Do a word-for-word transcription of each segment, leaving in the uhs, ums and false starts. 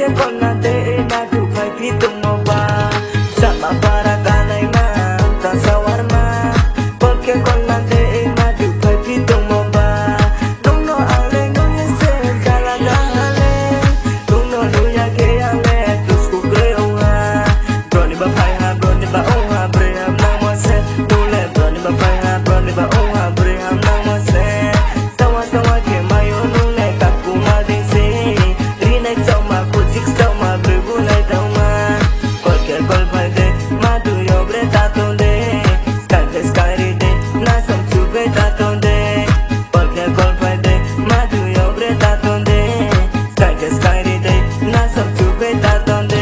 con na te na tu khai phi tung mo ba sama para kanai ma ta sawar ma porque con na te na tu khai phi tung mo ba tung no ale no ye se sala dale tung no lu ya ke ya le tu sku creo ha bro ni ba phai ha bro ni ba o ha bre ham na mo se tu le bro ni ba phai ha bro ni ba o ha bre ham na mo se sawa sawa ke mayo nu le ka ku ma de se ri nai sau ma ku chik sau ma bre bu nai dau ma porque gol phai de ma tu yo bre ta ton de sky de sky ri de na sam chu bre ta ton de porque gol phai de ma tu yo bre ta ton de sky de sky ri de na sam chu bre ta ton de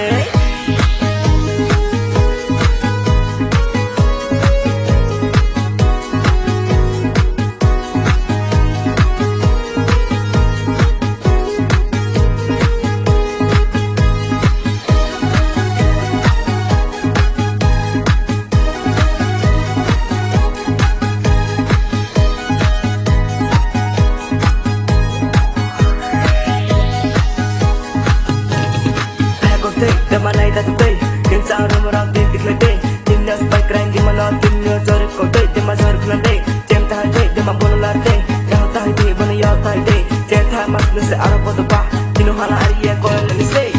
de manai ta tei tin sa ro ra tin tik le tei tin nas pai kran di mana tin yo zor ko tei de ma zor klan tei tem ta tei de ma bon la tei ya ta tei bon ya ta tei te ta mas ne se ara po ba tin hala ari ko le se